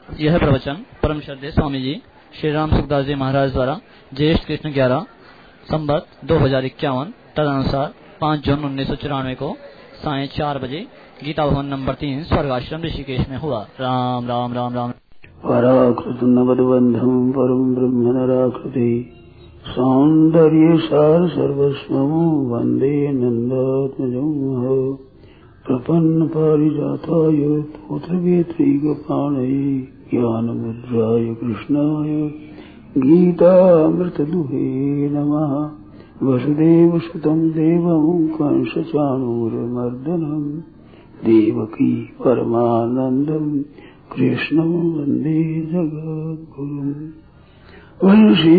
यह प्रवचन परम श्रद्धेय स्वामी जी श्री राम सुखदास जी महाराज द्वारा ज्येष्ठ कृष्ण 11 संवत 2051 तदनुसार 5 जून 1994 को सायं 4 बजे गीता भवन नंबर 3 स्वर्गाश्रम ऋषिकेश में हुआ। राम राम राम राम। पराकृतनवद्बन्धं परं ब्रह्म नराकृति सौन्दर्य सार सर्वस्वं वन्दे नन्दात्मजं प्रपन्न पारिजाताय पुत्रवेत्रैकपाणये ज्ञानमुद्राय कृष्णाय गीतामृतदुहे नमः। वसुदेवसुतं देवं कंसचाणूरमर्दनं देवकी परमानन्दं कृष्णं वन्दे जगद्गुरुम्। वंशी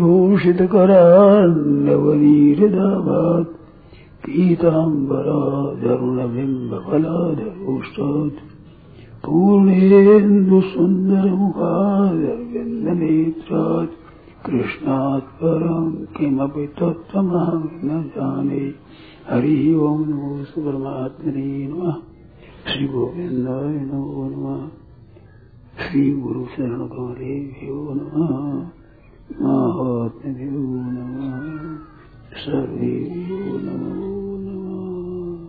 विभूषितकरान्नवनीरदाभात् पीताम्बराधरुणबिम्बफलाधरोष्टात् पूर्णेन्दुसुन्दरमुखादरविन्दनेत्रात् कृष्णात् परं किमपि तत्त्वमहं न जाने। हरि ओं नमो परमात्मने नमः। श्री गोविन्दाय नमो नमः। श्री गुरु शरण कमलेभ्यो नमः। महात्म्यो नमः। सर्वेभ्यो नमो नमः।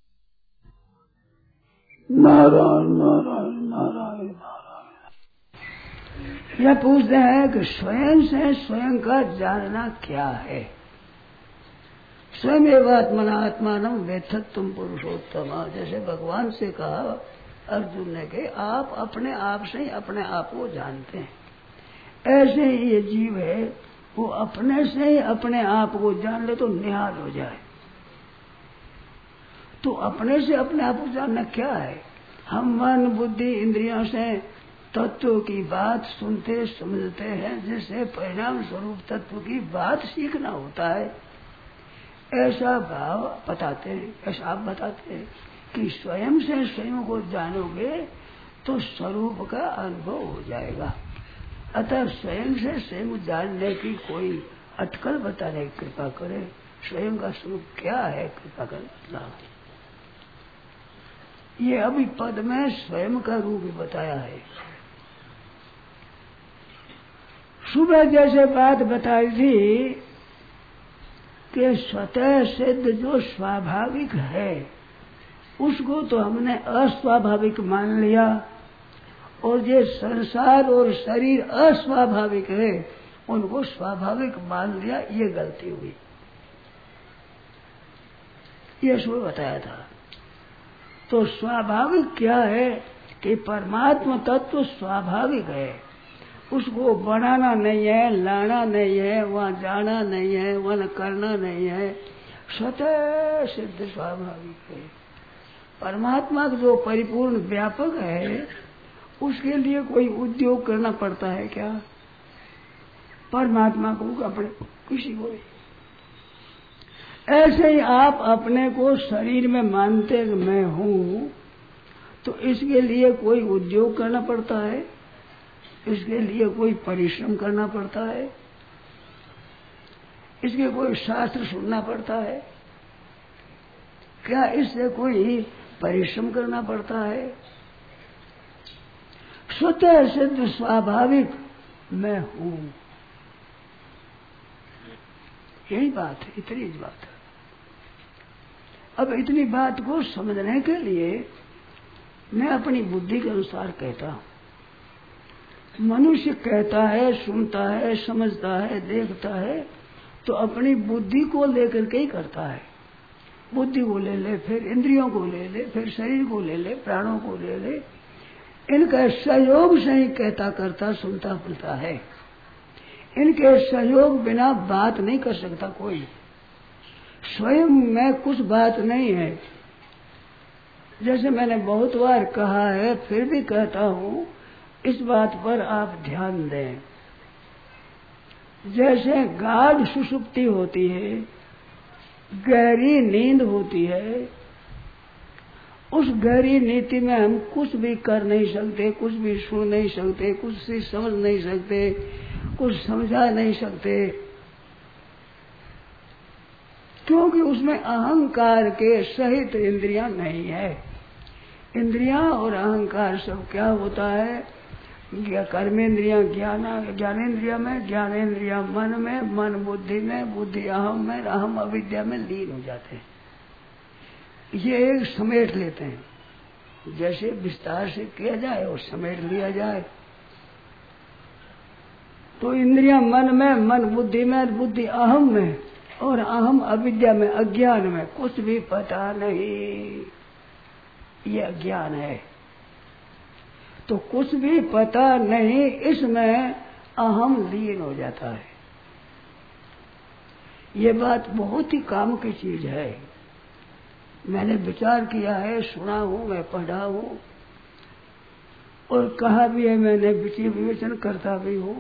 नारायण नारायण नारायण नारायण। यह पूछते हैं कि स्वयं से स्वयं का जानना क्या है। स्वयं एवात्मना आत्मानं वेत्थत तुम पुरुषोत्तम। जैसे भगवान से कहा अर्जुन ने कि आप अपने आप से ही अपने आप को जानते हैं, ऐसे ही ये जीव है वो अपने से ही अपने आप को जान ले तो निहाल हो जाए। तो अपने से अपने आप को जानना क्या है। हम मन बुद्धि इंद्रियों से तत्व की बात सुनते समझते हैं, जिससे परिणाम स्वरूप तत्व की बात सीखना होता है। ऐसा भाव बताते हैं, ऐसा आप बताते हैं कि स्वयं से स्वयं को जानोगे तो स्वरूप का अनुभव हो जाएगा। अतः स्वयं से स्वयं जानने की कोई अटकल बताने की कृपा करे। स्वयं का स्वरूप क्या है कृपा कर बतलाओ। ये अभी पद में स्वयं का रूप ही बताया है। सुबह जैसे बात बताई थी कि स्वतः सिद्ध जो स्वाभाविक है उसको तो हमने अस्वाभाविक मान लिया, और ये संसार और शरीर अस्वाभाविक है उनको स्वाभाविक मान लिया। ये गलती हुई। ये सुबह बताया था। तो स्वाभाविक क्या है कि परमात्मा तत्व स्वाभाविक है, उसको बनाना नहीं है, लाना नहीं है, वहाँ जाना नहीं है, वहाँ करना नहीं है, स्वतः सिद्ध स्वाभाविक है। परमात्मा जो परिपूर्ण व्यापक है उसके लिए कोई उद्योग करना पड़ता है क्या? परमात्मा को अपने किसी को भी। ऐसे ही आप अपने को शरीर में मानते कि मैं हूँ, तो इसके लिए कोई उद्योग करना पड़ता है, इसके लिए कोई परिश्रम करना पड़ता है, इसके कोई शास्त्र सुनना पड़ता है क्या? इससे कोई परिश्रम करना पड़ता है? स्वतः सिद्ध स्वाभाविक मैं हूँ, यही बात है, इतनी बात है। अब इतनी बात को समझने के लिए मैं अपनी बुद्धि के अनुसार कहता हूँ। मनुष्य कहता है, सुनता है, समझता है, देखता है तो अपनी बुद्धि को लेकर के ही करता है। बुद्धि को ले ले, फिर इंद्रियों को ले ले, फिर शरीर को ले ले, प्राणों को ले ले, इनका सहयोग से ही कहता करता सुनता बोलता है। इनके सहयोग बिना बात नहीं कर सकता कोई। स्वयं में कुछ बात नहीं है। जैसे मैंने बहुत बार कहा है, फिर भी कहता हूँ, इस बात पर आप ध्यान दें। जैसे गाढ़ सुषुप्ति होती है, गहरी नींद होती है, उस गहरी नीति में हम कुछ भी कर नहीं सकते, कुछ भी सुन नहीं सकते, कुछ भी समझ नहीं सकते, कुछ समझा नहीं सकते, क्योंकि उसमें अहंकार के सहित इंद्रियां नहीं है। इंद्रियां और अहंकार सब क्या होता है? कर्मेंद्रिया ज्ञानेन्द्रिया में, ज्ञानेन्द्रिया मन में, मन बुद्धि में, बुद्धि अहम में, अहम अविद्या में लीन हो जाते हैं। ये एक समेट लेते हैं, जैसे विस्तार से किया जाए और समेट लिया जाए। तो इंद्रिया मन में, मन बुद्धि में, बुद्धि अहम में और अहम अविद्या में, अज्ञान में, कुछ भी पता नहीं, ये अज्ञान है। तो कुछ भी पता नहीं, इसमें अहम लीन हो जाता है। ये बात बहुत ही काम की चीज है। मैंने विचार किया है, सुना हूं, मैं पढ़ा हूं और कहा भी है, मैंने विवेचन करता भी हूं।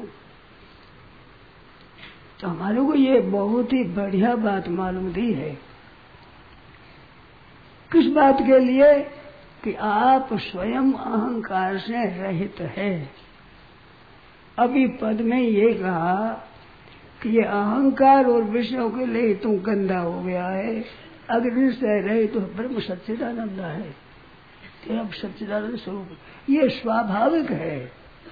तो हमारे को ये बहुत ही बढ़िया बात मालूम दी है। किस बात के लिए? कि आप स्वयं अहंकार से रहित है। अभी पद में ये कहा कि ये अहंकार और विषयों के लिए तुम गंदा हो गया है, अगर इससे रहे तो ब्रह्म सच्चिदानंद है, अब सच्चिदानंद स्वरूप, ये स्वाभाविक है।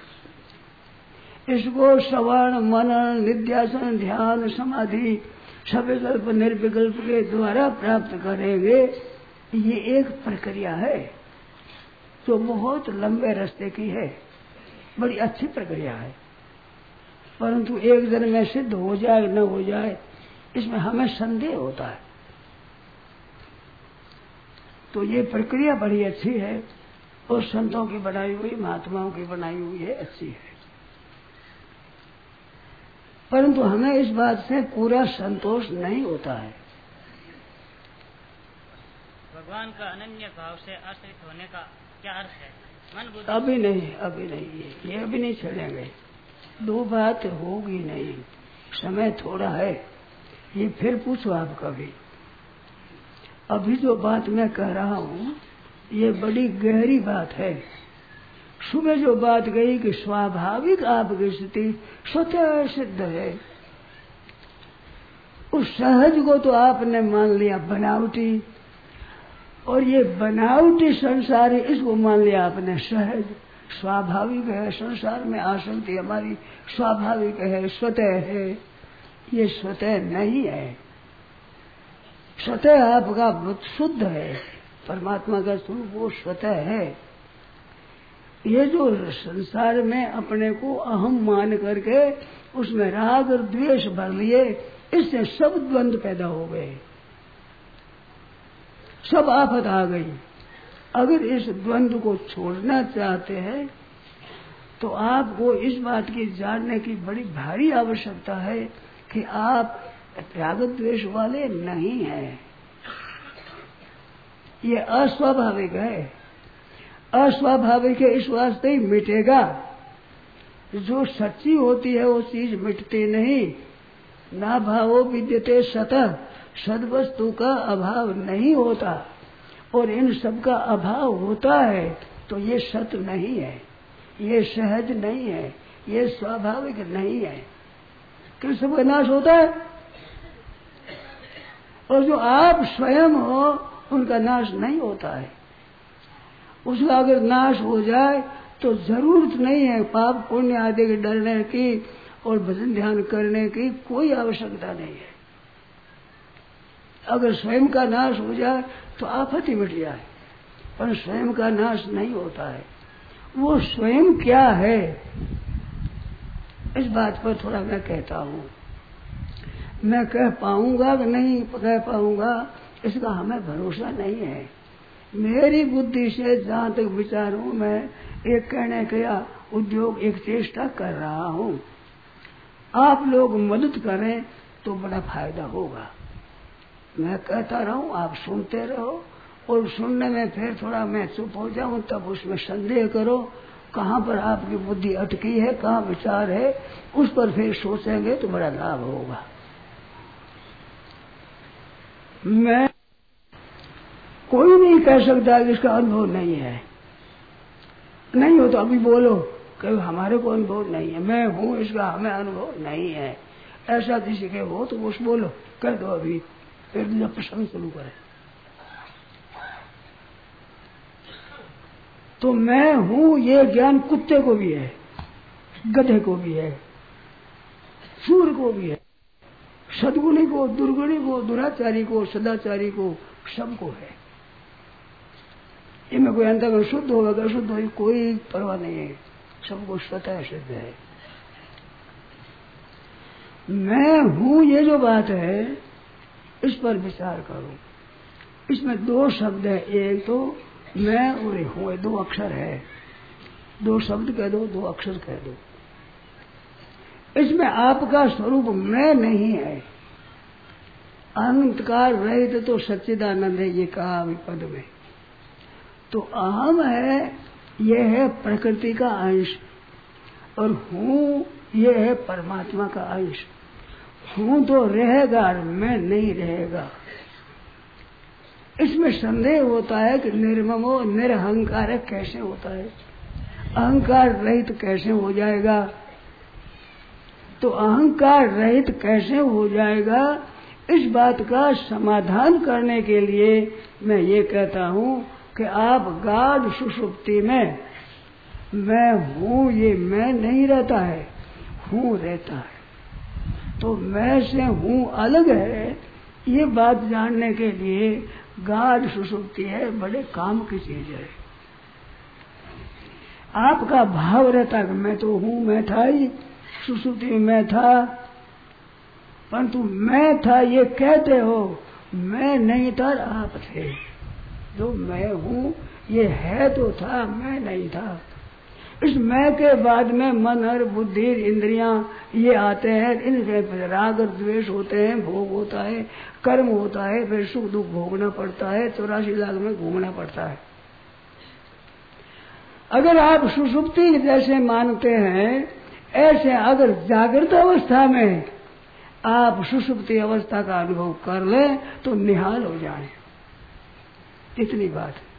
इसको श्रवण मनन निध्यासन ध्यान समाधि सविकल्प निर्विकल्प के द्वारा प्राप्त करेंगे। ये एक प्रक्रिया है जो बहुत लंबे रास्ते की है, बड़ी अच्छी प्रक्रिया है, परंतु एक दिन में सिद्ध हो जाए न हो जाए इसमें हमें संदेह होता है। तो ये प्रक्रिया बड़ी अच्छी है और संतों की बनाई हुई, महात्माओं की बनाई हुई है, अच्छी है। परंतु हमें इस बात से पूरा संतोष नहीं होता है। भगवान का अनन्य भाव से आश्रित होने का क्या अर्थ है? अभी नहीं, ये अभी नहीं चलेंगे। दो बात होगी नहीं, समय थोड़ा है, ये फिर पूछो आप कभी। अभी जो बात मैं कह रहा हूँ ये बड़ी गहरी बात है। सुबह जो बात गई कि स्वाभाविक आपकी स्थिति स्वतः सिद्ध है, उस सहज को तो आपने मान लिया बनावटी, और ये बनावटी संसार है, इसको मान लिया आपने सहज। स्वाभाविक है, संसार में आसक्ति हमारी स्वाभाविक है, स्वतः है। ये स्वतः नहीं है। स्वतः आपका शुद्ध है, परमात्मा का स्वरूप वो स्वतः है। ये जो संसार में अपने को अहम मान करके उसमें राग और द्वेष भर लिए, इससे सब द्वंद्व पैदा हो गए, सब आफत आ गई। अगर इस द्वंद्व को छोड़ना चाहते हैं तो आपको इस बात की जानने की बड़ी भारी आवश्यकता है कि आप राग द्वेष वाले नहीं हैं। ये अस्वाभाविक है, अस्वाभाविक है, इस वास्ते ही मिटेगा। जो सच्ची होती है वो चीज मिटती नहीं। ना भावो विद्यते सतः, सद्वस्तु का अभाव नहीं होता, और इन सब का अभाव होता है तो ये सत्य नहीं है, ये सहज नहीं है, ये स्वाभाविक नहीं है। किस सब का नाश होता है, और जो आप स्वयं हो उनका नाश नहीं होता है। उसका अगर नाश हो जाए तो जरूरत नहीं है पाप पुण्य आदि के डरने की और भजन ध्यान करने की कोई आवश्यकता नहीं है। अगर स्वयं का नाश हो जाए तो आफत ही मिट जाए, पर स्वयं का नाश नहीं होता है। वो स्वयं क्या है, इस बात पर थोड़ा मैं कहता हूँ। मैं कह पाऊंगा कि नहीं कह पाऊंगा इसका हमें भरोसा नहीं है। मेरी बुद्धि से जहाँ तक विचार हूँ, मैं एक कहने का उद्योग, एक चेष्टा कर रहा हूँ। आप लोग मदद करें तो बड़ा फायदा होगा। मैं कहता रहूं, आप सुनते रहो, और सुनने में फिर थोड़ा मैं चुप हो जाऊं तब उसमें संदेह करो, कहाँ पर आपकी बुद्धि अटकी है, कहाँ विचार है, उस पर फिर सोचेंगे तो बड़ा लाभ होगा। मैं कोई नहीं कह सकता कि इसका अनुभव नहीं है। नहीं हो तो अभी बोलो कि हमारे को अनुभव नहीं है, मैं हूँ इसका हमें अनुभव नहीं है, ऐसा किसी के हो तो उस बोलो, कर दो अभी, फिर दूसरा प्रसंग शुरू करें। तो मैं हूँ ये ज्ञान कुत्ते को भी है, गधे को भी है, सूर को भी है, सद्गुणी को, दुर्गुणी को, दुराचारी को, सदाचारी को, सबको है। इनमें कोई अंतर्गत शुद्ध होगा अशुद्ध होगा कोई परवाह नहीं है, सबको स्वतः सिद्ध है। मैं हूं ये जो बात है इस पर विचार करो। इसमें दो शब्द है, एक तो मैं और हूं, दो अक्षर है, दो शब्द कह दो, दो अक्षर कह दो। इसमें आपका स्वरूप मैं नहीं है, अहंकार रहित तो सच्चिदानंद है, ये कहा पद में। तो अहम है, ये है प्रकृति का अंश, और हूं ये है परमात्मा का अंश। हूं तो रहेगा, मैं नहीं रहेगा। इसमें संदेह होता है कि निर्ममो निरहंकार कैसे होता है, अहंकार रहित कैसे हो जाएगा। तो अहंकार रहित कैसे हो जाएगा, इस बात का समाधान करने के लिए मैं ये कहता हूं कि आप गाढ़ सुषुप्ति में मैं हूं, ये मैं नहीं रहता है, हूं रहता है। तो मैं से हूं अलग है, ये बात जानने के लिए गाढ़ सुषुप्ति है, बड़े काम की चीज है। आपका भाव रहता कि मैं तो हूं, मैं था ही सुषुप्ति में, मैं था, परंतु मैं था ये कहते हो, मैं नहीं था, आप थे। जो मैं हूं ये है तो था, मैं नहीं था। इस मैं के बाद में मन और बुद्धि इंद्रियां ये आते हैं, इनके राग और द्वेष होते हैं, भोग होता है, कर्म होता है, फिर सुख दुख भोगना पड़ता है, 84 लाख में घूमना पड़ता है। अगर आप सुषुप्ति जैसे मानते हैं, ऐसे अगर जागृत अवस्था में आप सुषुप्ति अवस्था का अनुभव कर लें तो निहाल हो जाए। इतनी बात है।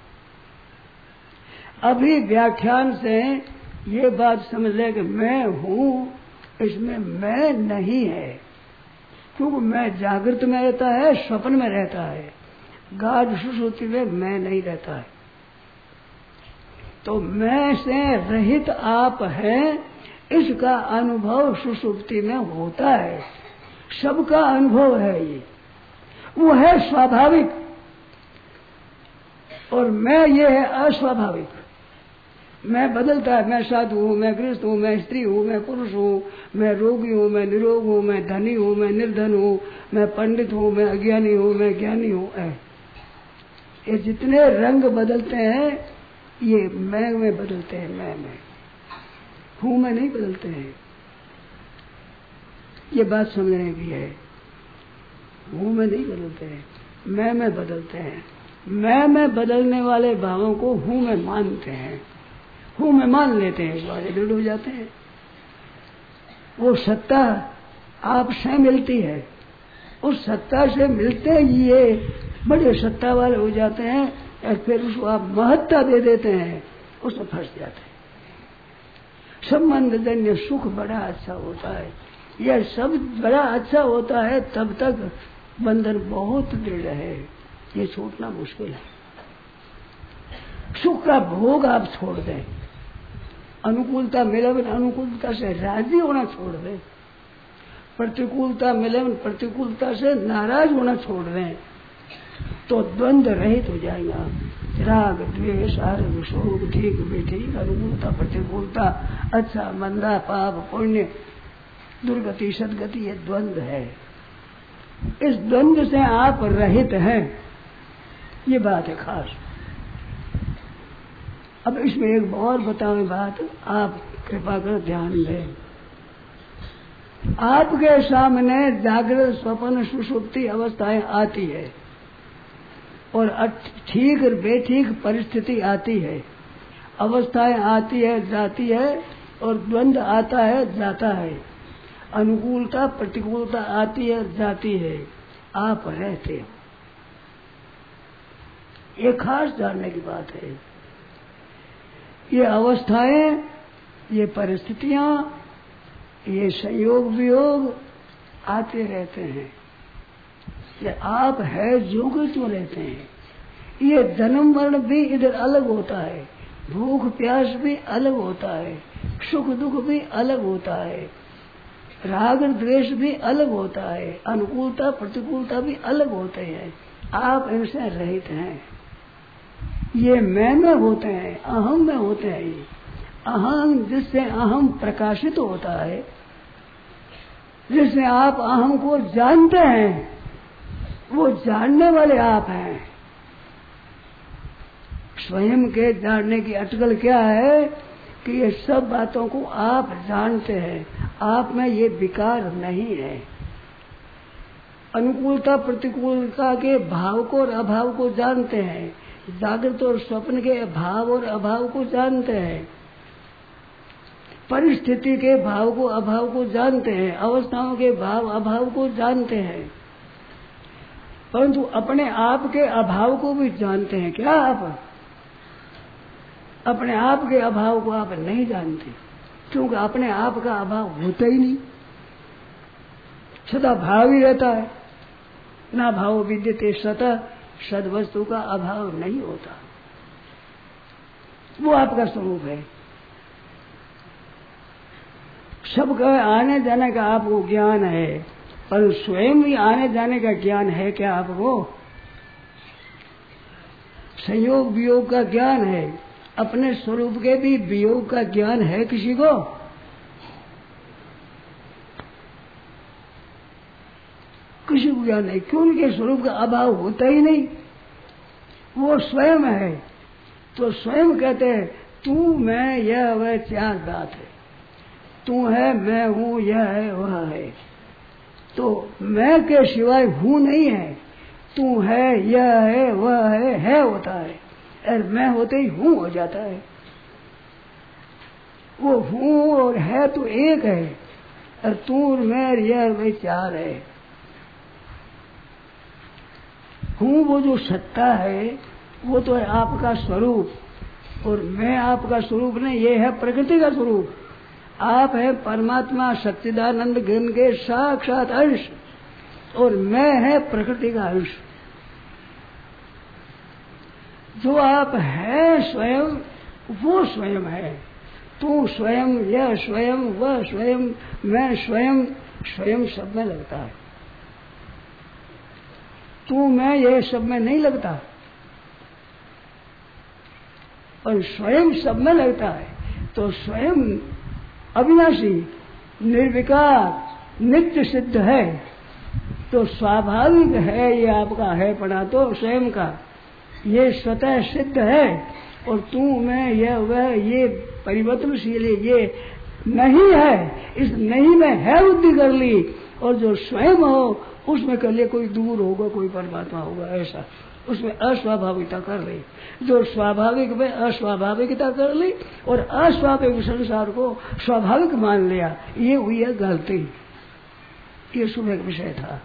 अभी व्याख्यान से ये बात समझ ले कि मैं हूं, इसमें मैं नहीं है, क्योंकि मैं जागृत में रहता है, स्वप्न में रहता है, गाढ़ सुषुप्ति में मैं नहीं रहता है। तो मैं से रहित आप हैं, इसका अनुभव सुषुप्ति में होता है, सबका अनुभव है। ये वो है स्वाभाविक, और मैं ये है अस्वाभाविक। मैं बदलता है, मैं साधु हूं, मैं गृहस्थ हूं, मैं स्त्री हूं, मैं पुरुष हूं, मैं रोगी हूं, मैं निरोग हूं, मैं धनी हूं, मैं निर्धन हूं, मैं पंडित हूं, मैं अज्ञानी हूं, मैं ज्ञानी हूं। ये जितने रंग बदलते हैं ये मैं में बदलते हैं, मैं में हूं में नहीं बदलते हैं। ये बात समझने की है, हूं में नहीं बदलते हैं, मैं में बदलते हैं। मैं में बदलने वाले भावों को हूं में मानते हैं, हूं में मान लेते हैं, बारे दृढ़ हो जाते हैं। वो सत्ता आपसे मिलती है, उस सत्ता से मिलते ही ये बड़े सत्ता वाले हो जाते हैं, और फिर उसको आप महत्ता दे देते हैं, उसमें फंस जाते हैं। संबंध जन्य सुख बड़ा अच्छा होता है, यह सब बड़ा अच्छा होता है, तब तक बंधन बहुत दृढ़ है, ये छूटना मुश्किल है। सुख का भोग आप छोड़ दें, अनुकूलता मिले अनुकूलता से राजी होना छोड़ दें, प्रतिकूलता मिले प्रतिकूलता से नाराज होना छोड़ दें, तो द्वंद्व रहित हो जाएगा। राग द्वेष आरग शोक ठीक बेठीक, अनुकूलता प्रतिकूलता, अच्छा मंदा पाप पुण्य दुर्गति सदगति, ये द्वंद्व है। इस द्वंद्व से आप रहित हैं, ये बात है खास। अब इसमें एक और बताऊं बात, आप कृपा कर ध्यान दें। आपके सामने जागृत स्वप्न सुषुप्ति अवस्थाएं आती है, और ठीक और बेठीक परिस्थिति आती है, अवस्थाएं आती है जाती है, और द्वंद्व आता है जाता है, अनुकूलता प्रतिकूलता आती है जाती है, आप रहते हो। ये खास जानने की बात है। ये अवस्थाएं, ये परिस्थितियां, ये संयोग वियोग आते रहते हैं। ये आप है जो कि क्यों रहते हैं। ये जन्म मरण भी इधर अलग होता है, भूख प्यास भी अलग होता है, सुख दुख भी अलग होता है, राग द्वेष भी अलग होता है, अनुकूलता प्रतिकूलता भी अलग होते हैं। आप इनसे रहित हैं। ये मैं में होते हैं, अहम में होते हैं। ये अहम जिससे अहम प्रकाशित होता है, जिससे आप अहम को जानते हैं, वो जानने वाले आप हैं। स्वयं के जानने की अटकल क्या है कि ये सब बातों को आप जानते हैं, आप में ये विकार नहीं है। अनुकूलता प्रतिकूलता के भाव को और अभाव को जानते हैं, जागृत और स्वप्न के भाव और अभाव को जानते हैं, परिस्थिति के भाव को अभाव को जानते हैं, अवस्थाओं के भाव अभाव को जानते हैं, परंतु अपने आप के अभाव को भी जानते हैं। क्या आप अपने आप के अभाव को आप नहीं जानते, क्योंकि अपने आप का अभाव होता ही नहीं, सदा भाव ही रहता है। ना भाव विद्यते सतः, सद वस्तु का अभाव नहीं होता, वो आपका स्वरूप है। सबका आने जाने का आपको ज्ञान है, पर स्वयं भी आने जाने का ज्ञान है क्या आपको? संयोग वियोग का ज्ञान है, अपने स्वरूप के भी वियोग का ज्ञान है किसी को? किसी को ज्ञान नहीं। क्यों? उनके स्वरूप का अभाव होता ही नहीं, वो स्वयं है। तो स्वयं कहते हैं तू मैं यह वह चार बात है, तू है मैं हूँ यह है वह है। तो मैं के सिवाय हूँ नहीं है, तू है यह है वह है होता है, और मैं होते ही हूँ हो जाता है। वो हूँ और है तो एक है, और तू और मैं और यह वही चार है। हूँ वो जो सत्ता है वो तो है आपका स्वरूप, और मैं आपका स्वरूप नहीं, ये है प्रकृति का स्वरूप। आप है परमात्मा सच्चिदानंद घन के साक्षात अंश, और मैं है प्रकृति का अंश। जो आप है स्वयं, वो स्वयं है। तू स्वयं, यह स्वयं, वह स्वयं, मैं स्वयं, स्वयं सब में लगता है। तू मैं ये सब में नहीं लगता, और स्वयं सब में लगता है। तो स्वयं अविनाशी, निर्विकार, नित्य सिद्ध है। तो स्वाभाविक है ये आपका है पड़ा तो स्वयं का, ये स्वतः सिद्ध है। और तू मैं यह वह ये परिवर्तनशील है, ये नहीं है। इस नहीं में है बुद्धि कर ली, और जो स्वयं हो उसमें कर ले कोई दूर होगा, कोई परमात्मा होगा, ऐसा उसमें अस्वाभाविकता कर ली। जो स्वाभाविक में अस्वाभाविकता कर ली और अस्वाभाविक संसार को स्वाभाविक मान लिया, ये हुई है गलती। ये सुबह का विषय था।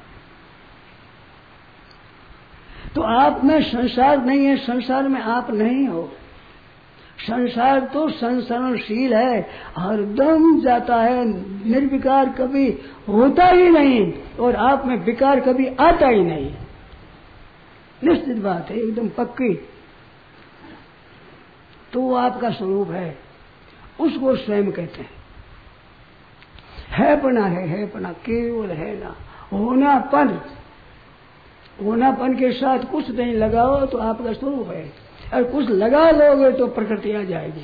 तो आप में संसार नहीं है, संसार में आप नहीं हो। संसार तो संसरणशील है, हरदम जाता है, निर्विकार कभी होता ही नहीं, और आप में विकार कभी आता ही नहीं। निश्चित बात है, एकदम पक्की। तो वो आपका स्वरूप है, उसको स्वयं कहते हैं। है पना, केवल है ना। होनापन, होनापन के साथ कुछ नहीं लगाओ तो आपका स्वरूप है, और कुछ लगा लोगे तो प्रकृति आ जाएगी।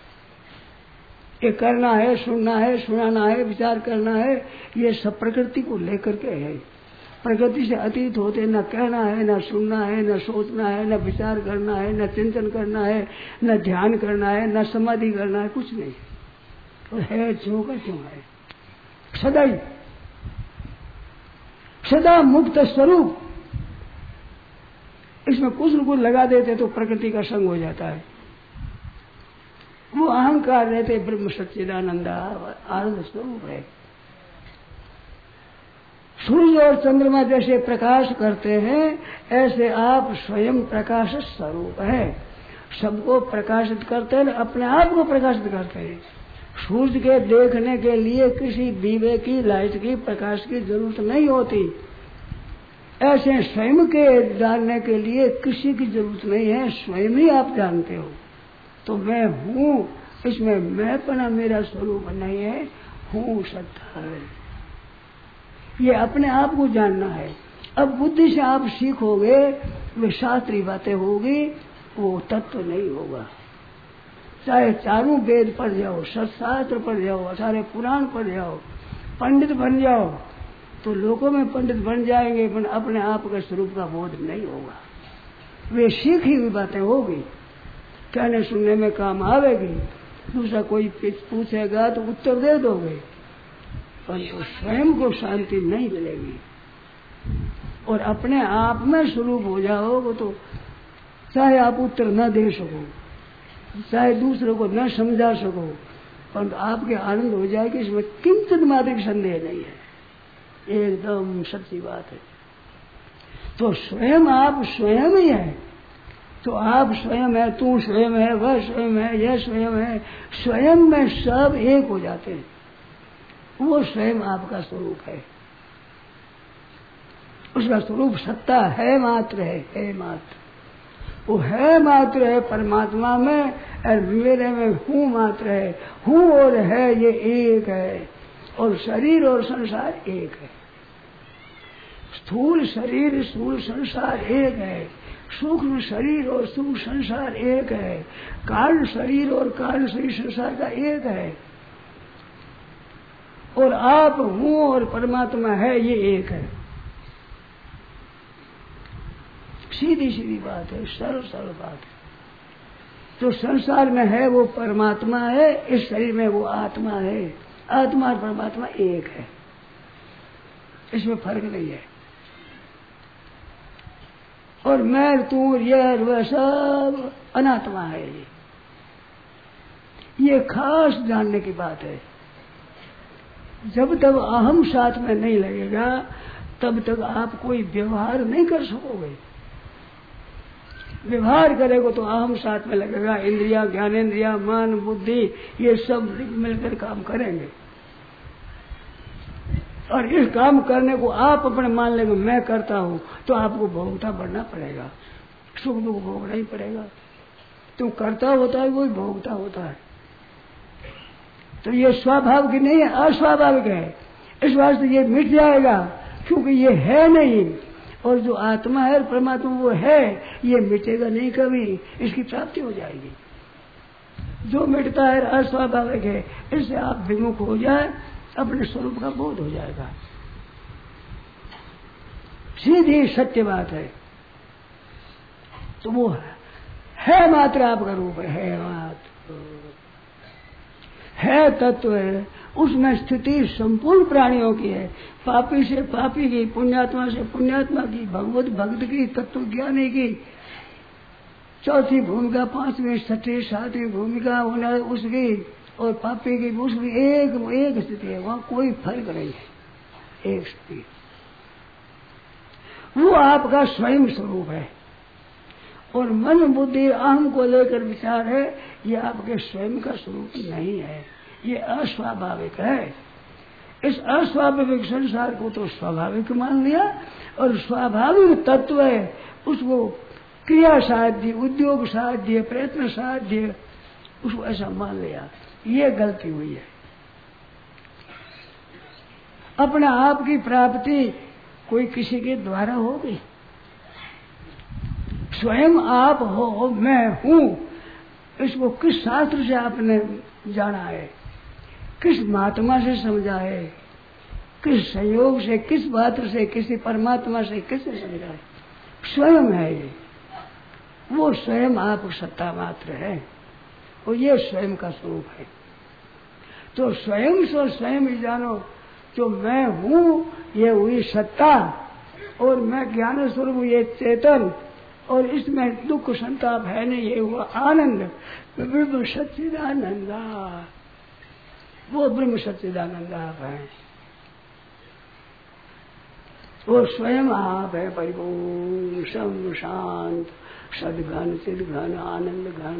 ये करना है, सुनना है, सुनाना है, विचार करना है, ये सब प्रकृति को लेकर के है। प्रकृति से अतीत होते न कहना है, न सुनना है, न सोचना है, न विचार करना है, न चिंतन करना है, न ध्यान करना है, न समाधि करना है, कुछ नहीं। और है जो का क्यों है, सदा ही, सदा मुक्त स्वरूप। इसमें कुछ न कुछ लगा देते तो प्रकृति का संग हो जाता है। वो अहंकार रहते ब्रह्म सच्चिदानंद आनंद स्वरूप है। सूर्य और चंद्रमा जैसे प्रकाश करते हैं, ऐसे आप स्वयं प्रकाश स्वरूप है। सबको प्रकाशित करते हैं, अपने आप को प्रकाशित करते हैं। सूर्य के देखने के लिए किसी दीवे की, लाइट की, प्रकाश की जरूरत नहीं होती। ऐसे स्वयं के जानने के लिए किसी की जरूरत नहीं है, स्वयं ही आप जानते हो। तो मैं हूँ, इसमें मैंपना मेरा स्वरूप नहीं है, हूँ सत्ता है। ये अपने आप को जानना है। अब बुद्धि से आप सीखोगे, वे शास्त्रीय बातें होगी, वो तत्व नहीं होगा। चाहे चारों वेद पढ़ जाओ, शास्त्र पढ़ जाओ, सारे पुराण पढ़ जाओ, पंडित बन जाओ, तो लोगों में पंडित बन जाएंगे, पर अपने आप के स्वरूप का बोध नहीं होगा। वे सीखी हुई बातें होगी, कहने सुनने में काम आवेगी, दूसरा कोई पूछेगा तो उत्तर दे दोगे, पर तो स्वयं को शांति नहीं मिलेगी। और अपने आप में स्वरूप हो जाओगे तो चाहे आप उत्तर न दे सको, चाहे दूसरों को न समझा सको, परंतु आपके आनंद हो जाएगी, इसमें किंचित मात्र संदेह नहीं है, एकदम सच्ची बात है। तो स्वयं आप स्वयं ही है, तो आप स्वयं है, तू स्वयं है, वह स्वयं है, यह स्वयं है, स्वयं में सब एक हो जाते हैं। वो स्वयं आपका स्वरूप है, उसका स्वरूप सत्ता है मात्र है मात्र, वो है मात्र है परमात्मा में, और मेरे में हूँ मात्र है। हूँ और है ये एक है, और शरीर और संसार एक है। स्थूल शरीर स्थूल संसार एक है, सूक्ष्म शरीर और सूक्ष्म संसार एक है, कारण शरीर और कारण शरीर संसार का एक है, और आप हूँ और परमात्मा है ये एक है। सीधी सीधी बात है, सरल सरल बात है। जो संसार में है वो परमात्मा है, इस शरीर में वो आत्मा है। आत्मा और परमात्मा एक है, इसमें फर्क नहीं है। और मैं तू यह वह सब अनात्मा है, ये खास जानने की बात है। जब तक अहम साथ में नहीं लगेगा तब तक आप कोई व्यवहार नहीं कर सकोगे। व्यवहार करेगा तो अहम साथ में लगेगा, इंद्रिया ज्ञानेन्द्रिया मन बुद्धि ये सब मिलकर काम करेंगे, और इस काम करने को आप अपने मान लेंगे मैं करता हूँ, तो आपको भोगता बढ़ना पड़ेगा, सुख दुख भोगना ही पड़ेगा। तुम करता होता है वही भोगता होता है, तो ये स्वाभाविक नहीं है, अस्वाभाविक है। इस वास्ते ये मिट जाएगा, क्योंकि ये है नहीं, और जो आत्मा है परमात्मा वो है, ये मिटेगा नहीं कभी, इसकी प्राप्ति हो जाएगी। जो मिटता है अस्वाभाविक है, इससे आप विमुख हो जाए, अपने स्वरूप का बोध हो जाएगा। सीधी सत्य बात है। तो वो है मात्र आपका रूप है मात्र, है तत्व है, उसमें स्थिति संपूर्ण प्राणियों की है। पापी से पापी की, पुण्यात्मा से पुण्यात्मा की, भगवत भक्त की, तत्व ज्ञानी की, चौथी भूमिका, पांचवी छठी सातवीं भूमिका होना उसकी, और पापी की उसकी एक स्थिति है, वहां कोई फर्क नहीं है, एक स्थिति। वो आपका स्वयं स्वरूप है, और मन बुद्धि अहम को लेकर विचार है, ये आपके स्वयं का स्वरूप नहीं है, ये अस्वाभाविक है। इस अस्वाभाविक संसार को तो स्वाभाविक मान लिया, और स्वाभाविक तत्व है उसको क्रिया साध्य, उद्योग साध्य, प्रयत्न साध्य, उसको ऐसा मान लिया, ये गलती हुई है। अपने आप की प्राप्ति कोई किसी के द्वारा होगी, स्वयं आप हो, मैं हूँ, इसको किस शास्त्र से आपने जाना है, किस महात्मा से समझा है, किस संयोग से, किस पात्र से, किसी परमात्मा से किससे समझा है? स्वयं है ये, वो स्वयं आप सत्ता मात्र है, और ये स्वयं का स्वरूप है। तो स्वयं से स्वयं ही जानो, जो मैं हूँ ये हुई सत्ता, और मैं ज्ञान स्वरूप ये चेतन, और इसमें दुख संताप है नहीं, ये हुआ आनंद, ब्रह्म सच्चिदानंदा, वो ब्रह्म सच्चिदानंद आप है, वो स्वयं आप है, परिपूर्ण सम शांत सदघन चिदघन आनंद घन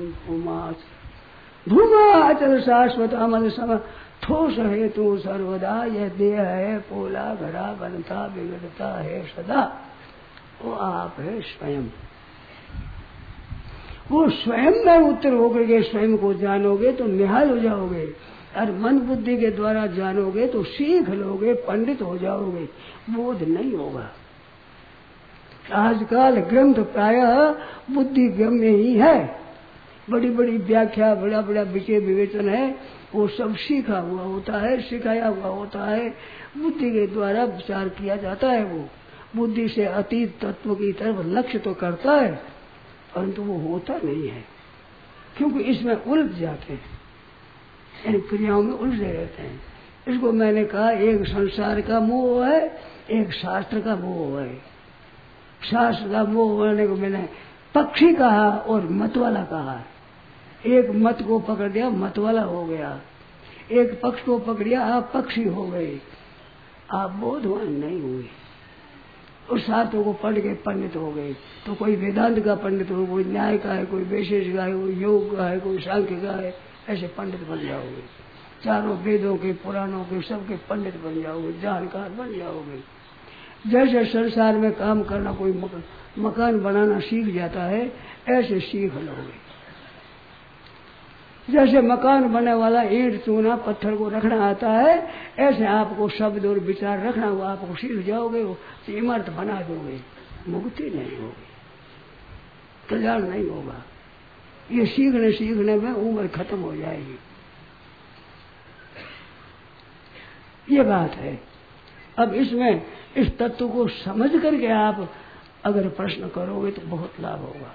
धूमाचल शाश्वत अमल सम ठोस है तू सर्वदा, यह देह है पोला घड़ा बनता बिगड़ता है सदा, वो आप है स्वयं। वो स्वयं में उत्तर होकर के स्वयं को जानोगे तो निहाल हो जाओगे, और मन बुद्धि के द्वारा जानोगे तो सीख लोगे, पंडित हो जाओगे, बोध नहीं होगा। आजकल ग्रंथ प्रायः बुद्धि गम्य ही है, बड़ी बड़ी व्याख्या, बड़ा बड़ा विषय विवेचन है, वो सब सीखा हुआ होता है, सिखाया हुआ होता है, बुद्धि के द्वारा विचार किया जाता है। वो बुद्धि से अतीत तत्व की तरफ लक्ष्य तो करता है, परंतु वो होता नहीं है, क्योंकि इसमें उलझ जाते हैं, इन क्रियाओं में उलझे रहते हैं। इसको मैंने कहा एक संसार का मोह है, एक शास्त्र का मोह है। शास्त्र का मोह होने को मैंने पक्षी कहा और मत वाला कहा। एक मत को पकड़ दिया, मत वाला हो गया, एक पक्ष को पकड़िया, आप पक्षी हो गए, आप बोधवान नहीं हुए। उस शास्त्रों को पढ़ के पंडित हो गए, तो कोई वेदांत का पंडित हो, कोई न्याय का है, कोई वैशेषिक का है, कोई योग का है, कोई सांख्य का है, ऐसे पंडित बन जाओगे। चारों वेदों के, पुराणों के, सबके पंडित बन जाओगे, जानकार बन जाओगे। जैसे संसार में काम करना कोई मकान बनाना सीख जाता है, ऐसे सीख लोगे। जैसे मकान बनने वाला ईंट चूना पत्थर को रखना आता है, ऐसे आपको शब्द और विचार रखना हुआ, आपको सीख जाओगे, तो इमारत बना दोगे, मुक्ति नहीं होगी, कल्याण नहीं होगा। ये सीखने में उम्र खत्म हो जाएगी, ये बात है। अब इसमें इस तत्व को समझ करके आप अगर प्रश्न करोगे तो बहुत लाभ होगा।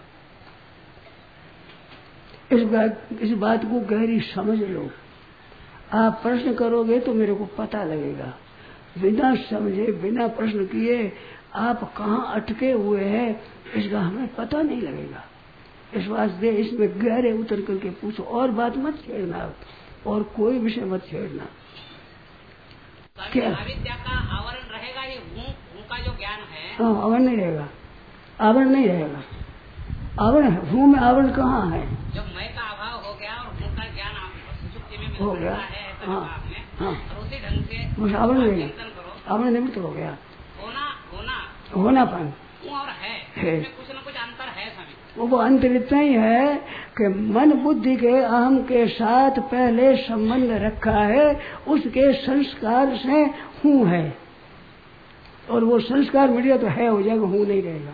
इस बात को गहरी समझ लो। आप प्रश्न करोगे तो मेरे को पता लगेगा, बिना समझे बिना प्रश्न किए आप कहाँ अटके हुए हैं इसका हमें पता नहीं लगेगा। इस वास्ते इसमें गहरे उतर करके पूछो, और बात मत छेड़ना, और कोई विषय मत छेड़ना। क्या अविद्या का आवरण रहेगा, ये हूँ का जो ज्ञान है? हाँ, आवरण नहीं रहेगा, आवरण नहीं रहेगा। आवरण है, हूँ में आवरण कहाँ है? जब मैं का अभाव हो गया और हूँ का ज्ञान सुषुप्ति में हो गया, है, हाँ, हाँ, और उसी ढंग से आवरण नहीं, आवरण निमित्त हो गया। होनापन और है, कुछ न कुछ अंतर है स्वामी। वो अंतर इतना ही है कि मन बुद्धि के अहम के साथ पहले संबंध रखा है, उसके संस्कार से हूँ है, और वो संस्कार मिट गया तो है हो जाएगा, हूँ नहीं रहेगा।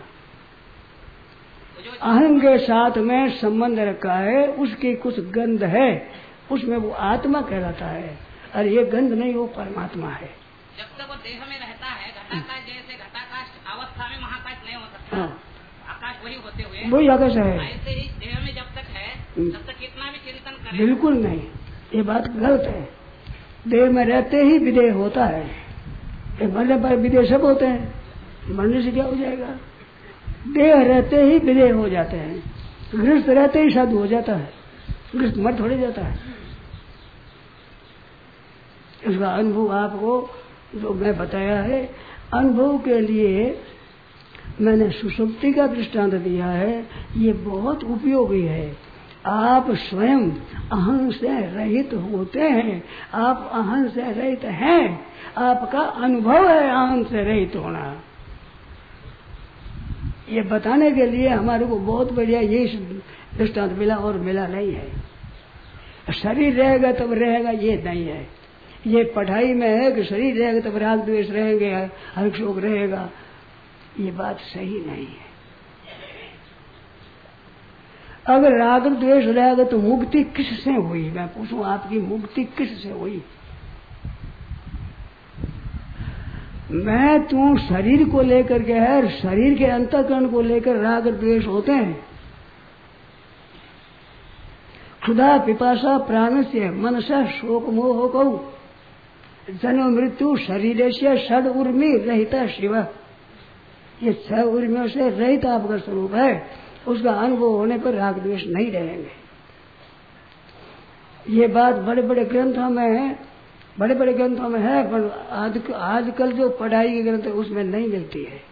अहम के साथ में संबंध रखा है, उसकी कुछ गंध है, उसमें वो आत्मा कहलाता है, और ये गंध नहीं, वो परमात्मा है। जब तक वो देह में रहता है, घटाकाश जैसे घटाकाश अवस्था में महाकाश नहीं हो सकता। हाँ। आकाश वही होते हुए वही आकाश है। ऐसे ही देह में जब तक है तब तक कितना भी चिंतन करें, बिल्कुल नहीं, ये बात गलत है। देह में रहते ही विदेह होता है, मरने पर विदेह सब होते हैं, मरने से क्या हो जाएगा? देह रहते ही विदेह हो जाते हैं, गृहस्थ रहते ही साधु हो जाता है, गृहस्थ मर थोड़े जाता है। इसका अनुभव आपको जो मैं बताया है, अनुभव के लिए मैंने सुषुप्ति का दृष्टांत दिया है, ये बहुत उपयोगी है। आप स्वयं अहं से रहित होते हैं, आप अहं से रहित हैं, आपका अनुभव है अहं से रहित होना। ये बताने के लिए हमारे को बहुत बढ़िया ये दृष्टांत मिला, और मिला नहीं है। शरीर रहेगा तब रहेगा, ये नहीं है। ये पढ़ाई में है कि शरीर रहेगा तब राग द्वेष रहेंगे, हर्ष शोक रहेगा, ये बात सही नहीं है। अगर राग द्वेष रहेगा तो मुक्ति किससे हुई? मैं पूछूं, आपकी मुक्ति किससे हुई? मैं तू शरीर को लेकर के है, शरीर के अंतःकरण को लेकर राग द्वेष होते हैं। क्षुधा पिपासा प्राण से मनसा शोक मोह कौ जन्म मृत्यु शरीर से षड उर्मी रहिता शिव। ये 6 उर्मियों से रहित आपका स्वरूप है, उसका अनुभव होने पर राग द्वेष नहीं रहेंगे। ये बात बड़े बड़े ग्रंथों में है, बड़े बड़े ग्रंथों में है, पर आजकल जो पढ़ाई के ग्रंथ है उसमें नहीं मिलती है।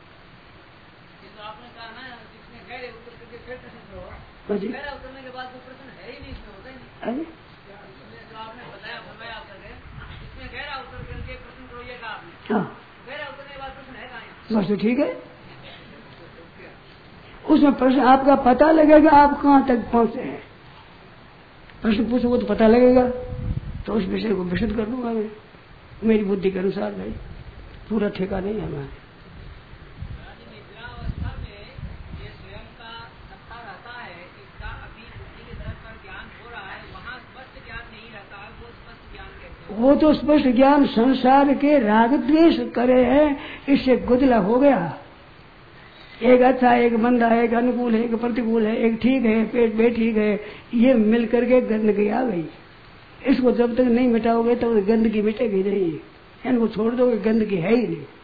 आपने कहा ना, जिसमें गहरे उतर के फिर प्रश्न हो, गहरा उतरने के बाद वो प्रश्न है ही नहीं, इसमें होता ही नहीं। जो आपने बताया फरमाया आपने, इसमें गहरा उतर करके प्रश्न करो, ये कहा आपने। हाँ, गहरा उतरने के बाद प्रश्न है कहाँ? बस तो ठीक है। उसमें प्रश्न आपका पता लगेगा आप कहाँ तक पहुंचे हैं। प्रश्न पूछोगे तो पता लगेगा, तो उस विषय को विशद कर दूंगा मैं मेरी बुद्धि के अनुसार। भाई पूरा ठेका नहीं है हमारा। निद्रावस्था में ये स्वयं का सत्ता रहता है, इसका अभी बुद्धि की तरफ पर ज्ञान हो रहा है, वहाँ स्पष्ट ज्ञान नहीं रहता है, वो स्पष्ट ज्ञान कहते हैं। वो तो स्पष्ट ज्ञान संसार के राग द्वेष करे हैं, इससे गुदला हो गया। एक अच्छा, एक मंदा, एक अनुकूल है, एक प्रतिकूल है, एक ठीक है, पेट बेठीक है, ये मिल करके गंदगी आ गई। इसको जब तक नहीं मिटाओगे तब तो गंदगी मिटेगी नहीं। इनको छोड़ दोगे गंदगी है ही नहीं,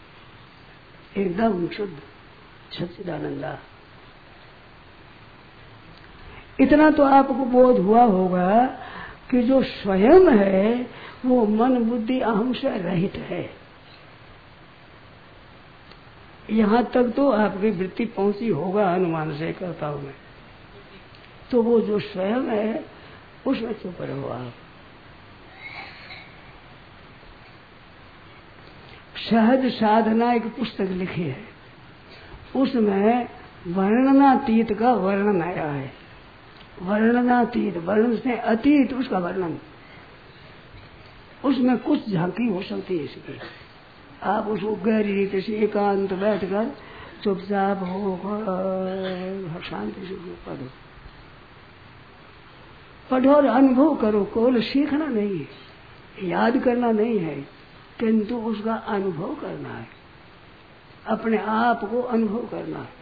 एकदम शुद्ध सच्चिदानंदा। इतना तो आपको बोध हुआ होगा कि जो स्वयं है वो मन बुद्धि अहम से रहित है। यहाँ तक तो आपकी वृत्ति पहुंची होगा अनुमान से करता हूं मैं। तो वो जो स्वयं है उसमें चुप रहो आप। सहज साधना एक पुस्तक लिखी है, उसमें वर्णनातीत का वर्णन आया है। वर्णनातीत, वर्ण से अतीत उसका वर्णन, उसमें कुछ झांकी हो सकती है इसकी। आप उसको गहरी रीति से एकांत बैठकर चुपचाप हो शांति से पढ़ो, पढ़ो और अनुभव करो। केवल सीखना नहीं है, याद करना नहीं है, किंतु उसका अनुभव करना है, अपने आप को अनुभव करना है।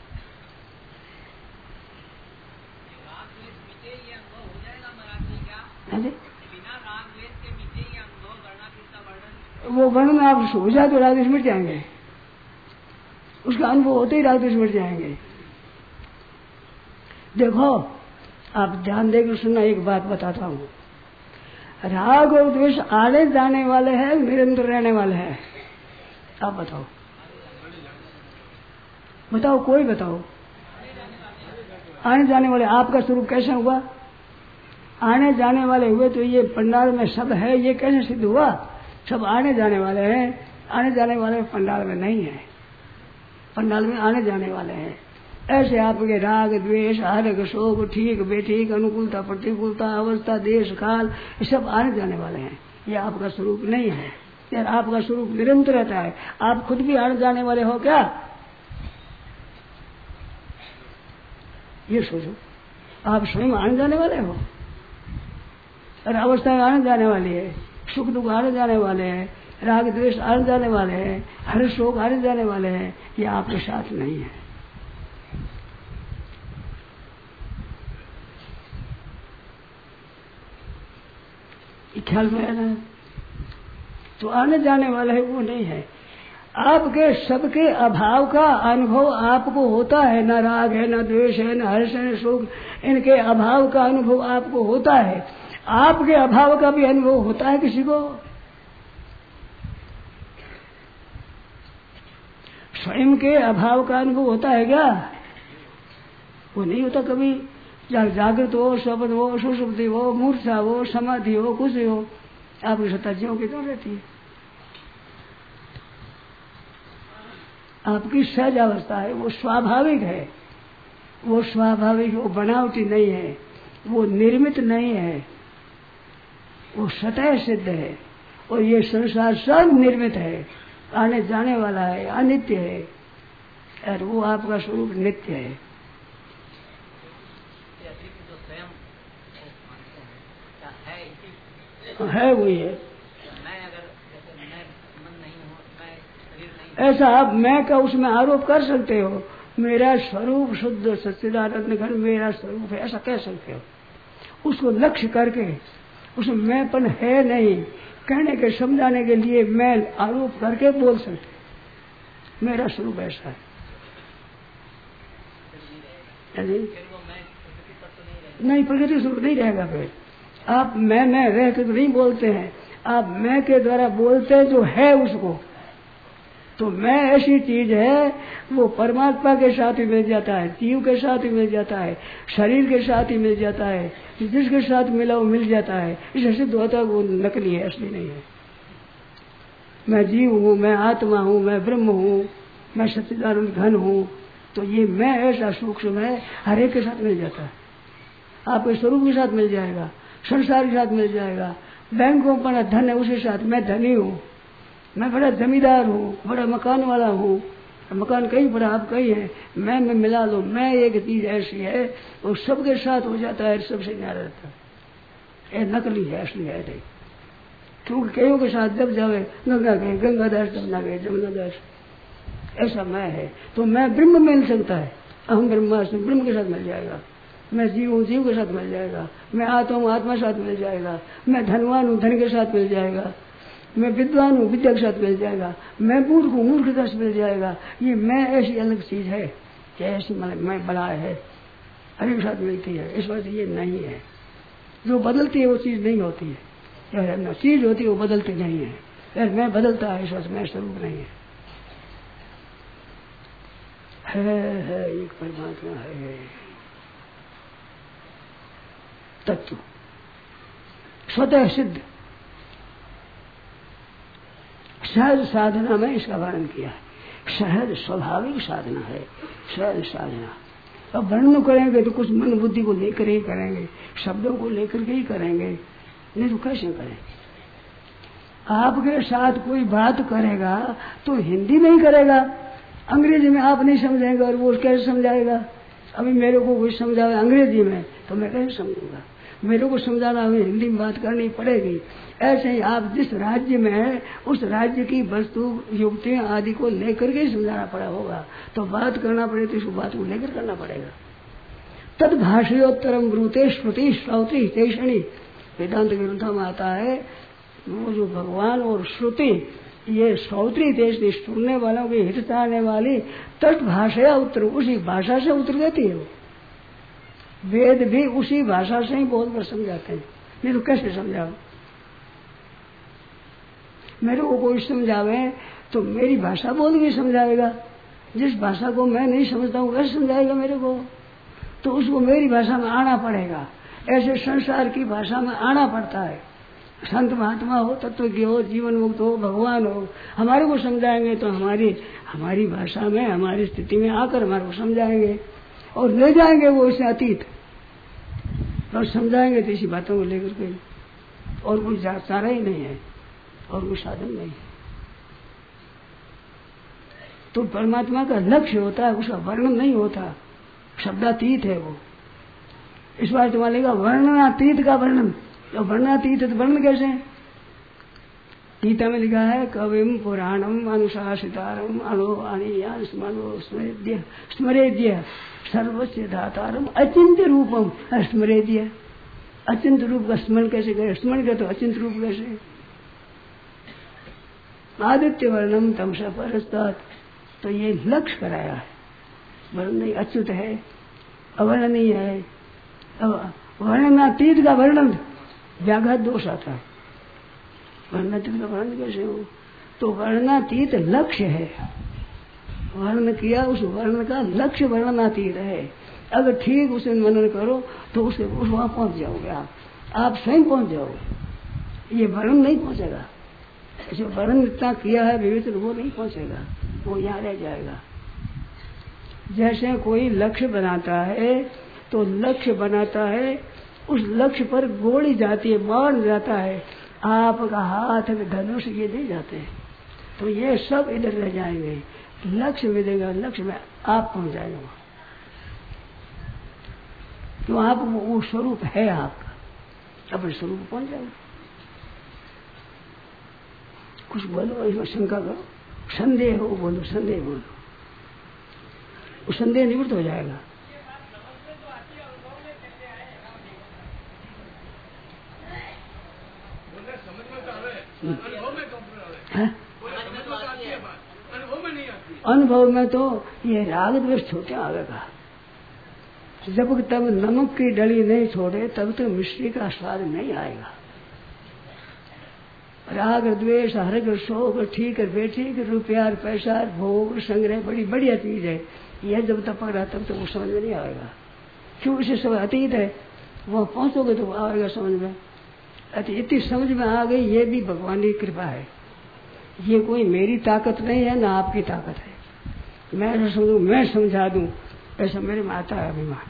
वो वर्णन आप हो जाए तो राग मिट जाएंगे, उसका अनुभव होते ही राग मिट जाएंगे। देखो आप ध्यान देकर सुनना, एक बात बताता हूँ। राग और द्वेष आने जाने वाले हैं, निरंतर रहने वाले हैं? आप बताओ, बताओ, कोई बताओ। आने जाने वाले, आपका स्वरूप कैसा हुआ? आने जाने वाले हुए तो ये पंडाल में सब है, ये कैसे सिद्ध हुआ? सब आने जाने वाले हैं, आने जाने वाले पंडाल में नहीं है, पंडाल में आने जाने वाले हैं। ऐसे आपके राग द्वेष हर्ष शोक ठीक बेठीक अनुकूलता प्रतिकूलता अवस्था देश काल ये सब आने जाने वाले हैं, ये आपका स्वरूप नहीं है। यार आपका स्वरूप निरंतर रहता है। आप खुद भी आने जाने वाले हो क्या? ये सोचो, आप स्वयं आने जाने वाले हो। और अवस्था आने जाने वाली है, सुख दुख आने जाने वाले हैं, राग द्वेष आने जाने वाले हैं, हर्ष शोक आने जाने वाले हैं, ये आपके साथ नहीं है। ख्याल में है ना? तो आने जाने वाला है वो नहीं है। आपके सबके अभाव का अनुभव आपको होता है, न राग है, न द्वेष है, न हर्ष है, न शोक, इनके अभाव का अनुभव आपको होता है। आपके अभाव का भी अनुभव होता है किसी को? स्वयं के अभाव का अनुभव होता है क्या? वो नहीं होता कभी। जागृत हो, स्वप्न हो, सुषुप्ति हो, मूर्छा हो, समाधि हो, कुछ हो, आपकी सत्ता जीवों की क्यों रहती है? आपकी सहज अवस्था है, वो स्वाभाविक है, वो स्वाभाविक, वो बनावटी नहीं है, वो निर्मित नहीं है, वो स्वतः सिद्ध है। और ये संसार सब निर्मित है, आने जाने वाला है, अनित्य है, और वो आपका स्वरूप नित्य है। है वही है। ऐसा आप मैं का उसमें आरोप कर सकते हो, मेरा स्वरूप शुद्ध सच्चिदानंद घन मेरा स्वरूप है, ऐसा कह सकते हो। उसको लक्ष्य करके उसमें मैंपन है नहीं कहने के समझाने के लिए मैं आरोप करके बोल सकते मेरा स्वरूप ऐसा है। नहीं, प्रकृति स्वरूप नहीं रहेगा। फिर आप मैं रह के तो नहीं बोलते हैं, आप मैं के द्वारा बोलते हैं जो है उसको। तो मैं ऐसी चीज है, वो परमात्मा के साथ ही मिल जाता है, जीव के साथ ही मिल जाता है, शरीर के साथ ही मिल जाता है, जिसके साथ मिला वो मिल जाता है। इससे सिद्ध होता है वो नकली है, असली नहीं है। मैं जीव हूँ, मैं आत्मा हूँ, मैं ब्रह्म हूँ, मैं सच्चिदानंद घन हूँ, तो ये मैं ऐसा सूक्ष्म है, हर एक के साथ मिल जाता है। आपके स्वरूप के साथ मिल जाएगा, संसार के साथ मिल जाएगा। बैंकों पर धन है, उसके साथ मैं धनी हूँ, मैं बड़ा जमींदार हूँ, बड़ा मकान वाला हूँ, मकान कहीं बड़ा आप कहीं है, मैं मिला लो, मैं एक चीज ऐसी है वो सबके साथ हो जाता है, सबसे न्यारा रहता है। ये नकली है, असली है नहीं। क्योंकि कईयों के साथ जब जावे गंगा गए गंगादास, जमुना गए जमुनादास, ऐसा मैं है। तो मैं ब्रह्म मिल सकता है, अहम ब्रह्मास्मि, ब्रह्म के साथ मिल जाएगा। मैं जीव हूँ, जीव के साथ मिल जाएगा। मैं आत्मा हूँ, आत्मा के साथ मिल जाएगा। मैं धनवान हूँ, धन के साथ मिल जाएगा। मैं विद्वान हूँ, विद्या के साथ मिल जाएगा। मैं मूर्ख हूँ, मूर्ख के साथ मिल जाएगा। ये मैं ऐसी अलग चीज है कि ऐसी मैं बड़ा है, हर के साथ मिलती है। इस वजह से ये नहीं है। जो बदलती है वो चीज नहीं होती है, चीज होती है वो बदलती नहीं है। मैं बदलता है, इस वजह से मैं स्वरूप नहीं है। एक परमात्मा है, तत्व स्वतः सिद्ध। सहज साधना में इसका वर्णन किया है। सहज स्वाभाविक साधना है, सहज साधना। अब वर्णन करेंगे तो कुछ मन बुद्धि को लेकर ही करेंगे, शब्दों को लेकर के ही करेंगे, नहीं तो कैसे करेंगे। आपके साथ कोई बात करेगा तो हिंदी में ही करेगा, अंग्रेजी में आप नहीं समझेंगे और वो कैसे समझाएगा। अभी मेरे को कोई समझाए अंग्रेजी में तो मैं कैसे समझूंगा। मेरे को समझाना हमें हिंदी में बात करनी पड़ेगी। ऐसे ही आप जिस राज्य में है उस राज्य की वस्तु युक्तियां आदि को लेकर के समझाना पड़ा होगा। तो बात करना पड़े तो इस बात को लेकर करना पड़ेगा। तद भाषयोत्तरम ब्रूते श्रुति श्रौति हितैषणी, वेदांत ग्रंथों में आता है वो जो भगवान और श्रुति ये श्रौत्री देश सुनने वालों की हित चाहने वाली तट भाषा उत्तर, उसी भाषा से उत्तर देती है। वेद भी उसी भाषा से ही बोल कर समझाते हैं, नहीं तो कैसे समझाओ। मेरे को कोई समझावे तो मेरी भाषा बोल के समझाएगा, जिस भाषा को मैं नहीं समझता हूँ वैसे समझाएगा मेरे को, तो उसको मेरी भाषा में आना पड़ेगा। ऐसे संसार की भाषा में आना पड़ता है। संत महात्मा हो, तत्वज्ञ हो, जीवन मुक्त हो, भगवान हो, हमारे को समझाएंगे तो हमारी भाषा में, हमारी स्थिति में आकर हमारे को समझाएंगे और ले जाएंगे वो इससे अतीत, और समझाएंगे तो इसी बातों को लेकर के। और कोई चारा ही नहीं है और कोई साधन नहीं है। तो परमात्मा का लक्ष्य होता है, उसका वर्णन नहीं होता, शब्दातीत है वो। इस बार तुम्हारे लिखा वर्णनातीत का वर्णन, तो वर्णनातीत है तो वर्णन कैसे है? गीता में लिखा है कविम पुराणम अनुशासितारम अणोवाणीया स्मरेद्य सर्वस्य धातारम अचिंत्य रूपम स्मरेद्य। अचिंत्य रूप का स्मरण कैसे करे? स्मरण करे तो अचिंत्य रूप कैसे? आदित्य वर्णम तमसा परस्तात्, तो ये लक्ष्य कराया है। वर्ण नहीं, अच्युत है, अवर्णनीय है। वर्णनातीत का वर्णन व्याघात दोष आता है। वर्णनातीत का वर्णन कैसे हो? तो वर्णनातीत लक्ष्य है, वर्णन किया उस वर्ण का लक्ष्य वर्णनातीत है। अगर ठीक उसे मनन करो तो उसे वहां पहुंच जाओगे, आप स्वयं पहुंच जाओगे। ये वर्णन नहीं पहुंचेगा, जो वर्णन इतना किया है विविध वो नहीं पहुंचेगा, वो यहाँ रह जाएगा। जैसे कोई लक्ष्य बनाता है तो लक्ष्य बनाता है, उस लक्ष्य पर गोली जाती है, बाण जाता है, आपका हाथ में धनुष ये नहीं जाते, तो ये सब इधर रह जाएंगे। लक्ष्य मिलेगा, लक्ष्य में आप पहुंच जाएगा, तो आप वो स्वरूप है आपका, अपने स्वरूप पहुंच जाएगा। कुछ बोलो, इसमें शंका करो, संदेह हो बोलो, संदेह बोलो, वो संदेह निवृत्त हो जाएगा। अनुभव में तो ये राग द्वेष छोटे आवेगा। जब तक नमक की डली नहीं छोड़े तब तक मिश्री का स्वाद नहीं आएगा। राग द्वेष हर्ष शोक ठीक बेठीक रुपया पैसा भोग संग्रह बड़ी बढ़िया चीज है, यह जब तक पकड़ा तब तक वो समझ में नहीं आएगा। क्यों? इसे सब अतीत है, वह पहुंचोगे तो आएगा समझ में। इतनी समझ में आ गई, ये भी भगवान की कृपा है, ये कोई मेरी ताकत नहीं है ना आपकी ताकत है। मैं ऐसा समझू, मैं समझा दूं, ऐसा मेरे में आता है अभिमान।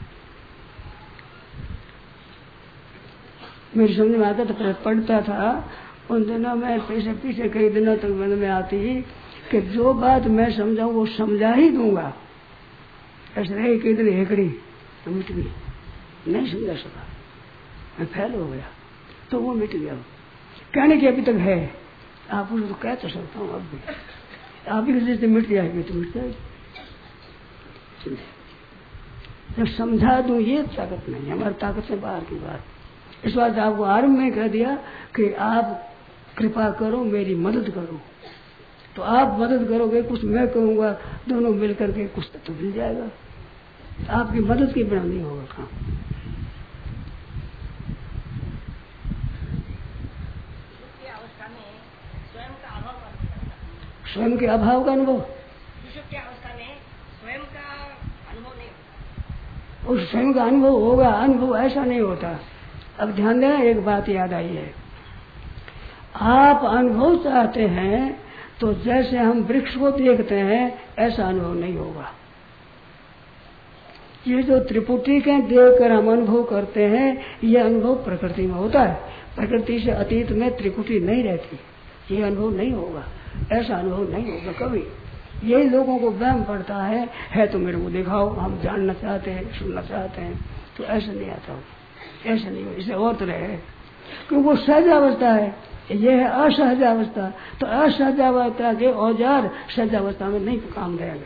मेरी समझ में आता तो पढ़ता था उन दिनों में, पीछे कई दिनों तक मन में आती कि जो बात मैं समझाऊं वो समझा ही दूंगा। ऐसे रहे कई दिन हेकड़ी तो मिट गई, नहीं समझा सका, मैं फेल हो गया, तो वो मिट गया। कहने की अभी तक है, आप उसको तो कह तो सकता हूँ, अब भी आप ही जैसे मिट जाएगी तो मिट जाएगी। जब समझा दूं ये ताकत नहीं, हमारी ताकत से बाहर की बात। इस बात आपको आरंभ में कह दिया कि आप कृपा करो, मेरी मदद करो, तो आप मदद करोगे, कुछ मैं कहूंगा, दोनों मिलकर के कुछ तो मिल जाएगा। आपकी मदद के बिना नहीं होगा काम। स्वयं के अभाव का अनुभव, अवस्था में स्वयं का अनुभव नहीं, उस स्वयं का अनुभव होगा, अनुभव ऐसा नहीं होता। अब ध्यान देना, एक बात याद आई है, आप अनुभव चाहते हैं तो जैसे हम वृक्ष को देखते हैं ऐसा अनुभव नहीं होगा। ये जो त्रिपुटी के देखकर हम अनुभव करते हैं, ये अनुभव प्रकृति में होता है। प्रकृति से अतीत में त्रिपुटी नहीं रहती, ये अनुभव नहीं होगा, ऐसा अनुभव नहीं होगा कभी। यही लोगों को वहम पड़ता है तो मेरे को दिखाओ, हम जानना चाहते हैं, सुनना चाहते हैं, तो ऐसा नहीं आता हो, ऐसा नहीं हो। इसे और तरह है, क्योंकि वो सहज अवस्था है, ये है असहज अवस्था। तो असहज अवस्था के औजार सहज अवस्था में नहीं काम देंगे,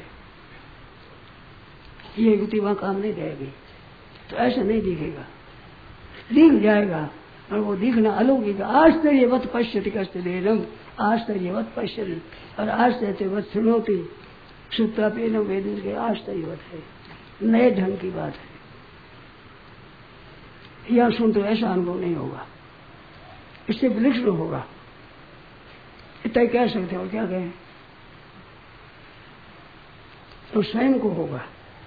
ये युक्ति वहां काम नहीं देगी, तो ऐसा नहीं दिखेगा, दिख जाएगा। और वो दिखना अलौकिक, आश्चर्यवत पश्यति कश्चिदेनम, आश्चर्यवत पश्यति, और आश्चर्यवत सुनोति श्रुत्वापेन वेद के आश्चर्यवत है, नए ढंग की बात है। यह सुन तो ऐसा अनुभव नहीं होगा, इससे विलक्षण होगा, इतना कह सकते हो, क्या कहें, तो स्वयं को होगा।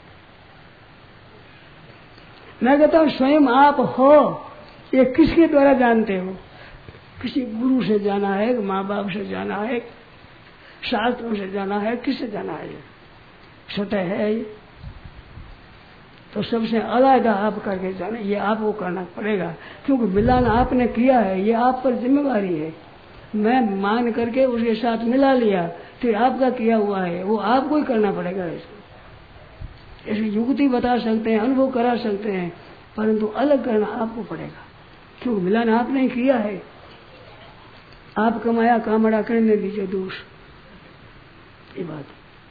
मैं कहता हूं स्वयं आप हो, ये किसके द्वारा जानते हो? किसी गुरु से जाना है, माँ बाप से जाना है, शास्त्रों से जाना है, किससे जाना है? सतह है ये, तो सबसे अलग आप करके जाने, ये आपको करना पड़ेगा, क्योंकि मिलान आपने किया है, ये आप पर जिम्मेवारी है। मैं मान करके उसके साथ मिला लिया, फिर आपका किया हुआ है, वो आपको ही करना पड़ेगा। इसको ऐसी युक्ति बता सकते हैं, अनुभव करा सकते हैं, परंतु अलग करना आपको पड़ेगा, क्योंकि मिलान आपने किया है। आप कमाया कामड़ा करने दीजिए दोष, ये बात।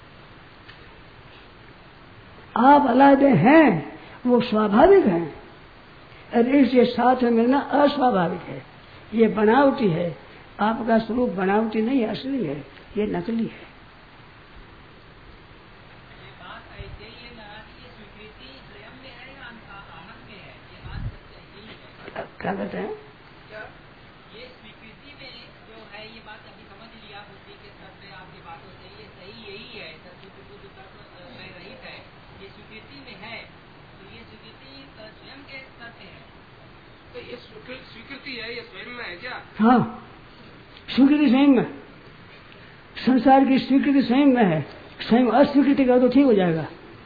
आप अलग हैं, वो स्वाभाविक है, अरे इसके साथ में मिलना अस्वाभाविक है, ये बनावटी है। आपका स्वरूप बनावटी नहीं, असली है, ये नकली है। क्या कहते हैं? ये स्वीकृति में जो है, ये बात अभी समझ लिया बुद्धि के स्तर पे आपकी बातों से, ये सही यही है, रहित है, ये स्वीकृति में है, तो ये स्वीकृति स्वयं के स्तर पे है। तो ये स्वीकृति है, ये स्वयं में है क्या? हाँ, स्वीकृति स्वयं में, संसार की स्वीकृति स्वयं में है। स्वयं अस्वीकृति कर तो ठीक हो जाएगा।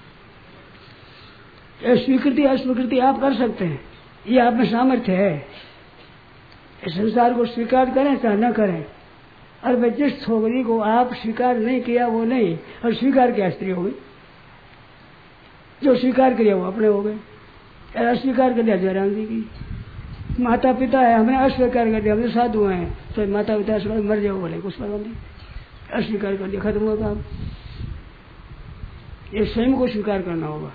स्वीकृति अस्वीकृति आप कर सकते हैं, ये आप में सामर्थ्य है। इस संसार को स्वीकार करें चाहे न करें, और जिस छोकरी को आप स्वीकार नहीं किया वो नहीं, और स्वीकार किया स्त्री हो गई, जो स्वीकार किया वो अपने हो गए। अस्वीकार कर दिया जयराम जी की माता पिता है, हमने अस्वीकार कर दिया, हमने साधु हैं, तो माता पिता मर जाओ बोले, कुछ पता नहीं, अस्वीकार कर दिया, खत्म हुआ काम। ये स्वयं को स्वीकार करना होगा,